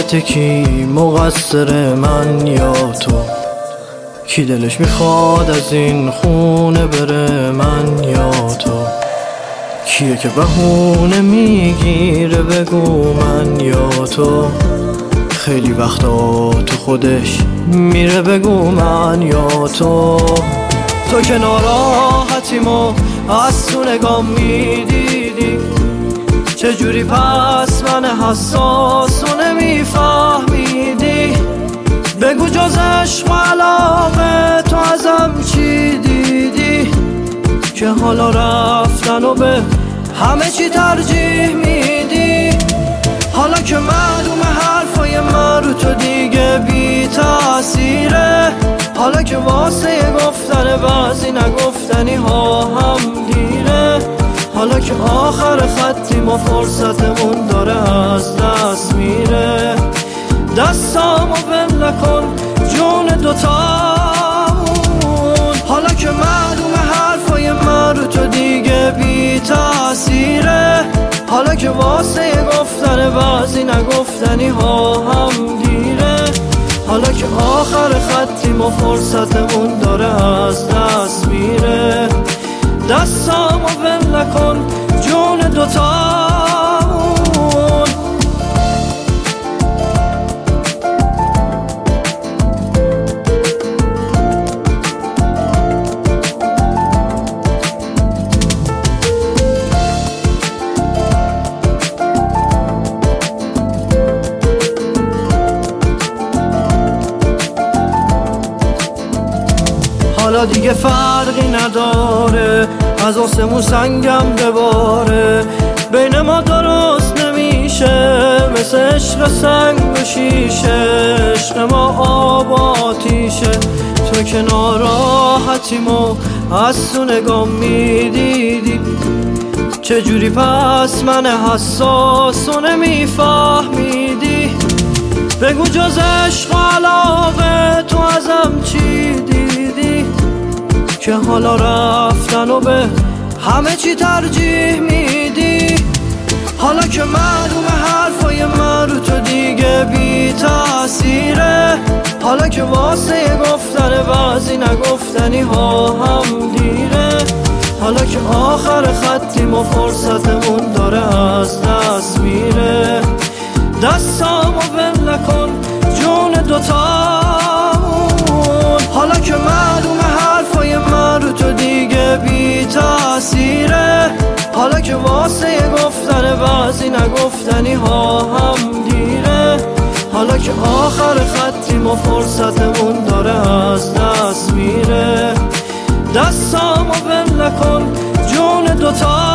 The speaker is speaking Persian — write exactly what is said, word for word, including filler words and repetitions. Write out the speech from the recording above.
محبت کی مقصر، من یا تو؟ کی دلش میخواد از این خونه بره، من یا تو؟ کیه که بهونه میگیره بگو، من یا تو؟ خیلی وقتا تو خودش میره بگو، من یا تو؟ تو که ناراحتیمو از تو نگاه میدیدی، چجوری پس من حساسو نمیفهمیدی؟ بگو جز عشق و علاقه تو ازم چی دیدی، که حالا رفتن و به همه چی ترجیح میدی؟ حالا که معلوم حرفای من رو تو دیگه بی تأثیره، حالا که واسه گفتن بعضی نگفتنی ها هم دیره، حالا که آخر خطیم و فرصتمون داره از دست میره، دستامو بل نکن جون دوتامون. حالا که معلوم حرفای من رو تو دیگه بی تأثیره، حالا که واسه گفتن بعضی نگفتنی ها هم دیره، حالا که آخر خطیم و فرصتمون داره از دست میره، دستامو بل نکن جون دوتامون. حالا دیگه فرقی نداره از آسمون سنگم بباره، بین ما درست نمیشه مثل عشق سنگ و شیشه، عشق ما آب و آتیشه. تو که ناراحتیمو از تو نگاه میدیدی، چجوری پس من حساسو نمیفهمیدی؟ بگو جز عشق و علاقه تو ازم چی دیدی، که حالا رفتن و به همه چی ترجیح میدی؟ حالا که معلوم حرفای من رو تو دیگه بی تأثیره، حالا که واسه گفتن بعضی نگفتنی ها هم دیره، حالا که آخر خطیم و فرصتمون داره از دست میره، دستامو بل نکن جون دوتامون. حالا که معلوم حرفای من رو تو دیگه بی تأثیره، حالا که واسه گفتن بعضی نگفتنی ها هم دیره، حالا که آخر خطیم و فرصتمون داره از دست میره، دستامو بل نکن جون دوتا